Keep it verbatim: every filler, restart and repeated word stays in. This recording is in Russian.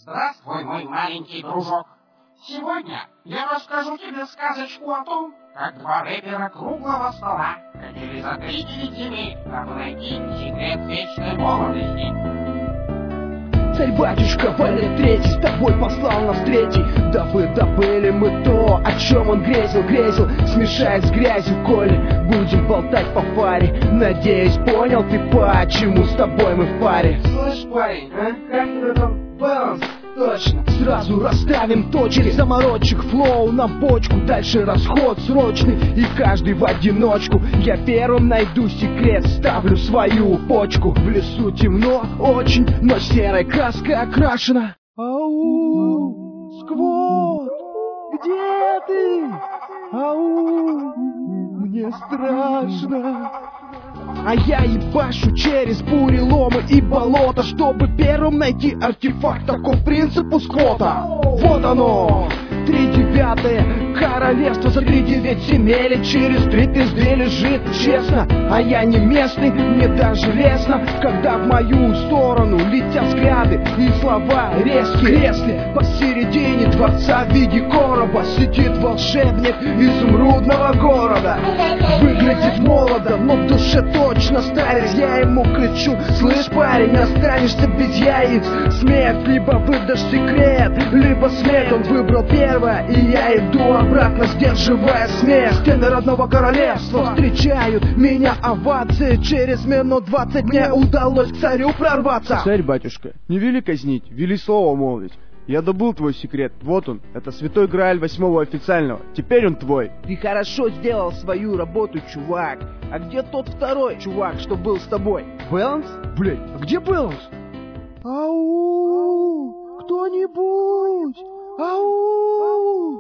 Здравствуй, мой маленький дружок. Сегодня я расскажу тебе сказочку о том, как два рэпера круглого стола хотели запретить тебе, как найти секрет вечной молодости. Царь-батюшка Валет Третий с тобой послал нас третий. Да вы добыли мы то, о чем он грезил, грезил, смешаясь с грязью, коли будем болтать по фаре. Надеюсь, понял ты, почему с тобой мы в паре. Слышь, парень, а? Как это баланс? Точно. Сразу расставим точки, заморочек, флоу на бочку, дальше расход срочный, и каждый в одиночку. Я первым найду секрет, ставлю свою почку. В лесу темно очень, но серой краской окрашена. Ау, сквот, где ты? Ау, мне страшно. А я ебашу через буреломы и болота, чтобы первым найти артефакт, такой принципу сквота. Вот оно, тридевятое королевство за тридевять земель, через три пизды лежит честно. А я не местный, мне даже лестно, когда в мою сторону летят взгляды и слова резкие. В кресле посередине дворца в виде короба сидит волшебник изумрудного города. Выглядит молодо, но в душе точно старец. Я ему кричу: слышь, парень, останешься без яиц. Смерть, либо выдашь секрет, либо смерть. Он выбрал первое, и я иду обратно, сдерживая смех. Стены родного королевства встречают меня овации. Через минут двадцать мне удалось к царю прорваться. Царь-батюшка, не вели казнить, вели слово молвить. Я добыл твой секрет, вот он, это святой Грааль восьмого официального, теперь он твой. Ты хорошо сделал свою работу, чувак. А где тот второй чувак, что был с тобой? Бэланс? Блять, а где Бэланс? Ау, кто-нибудь? Ау!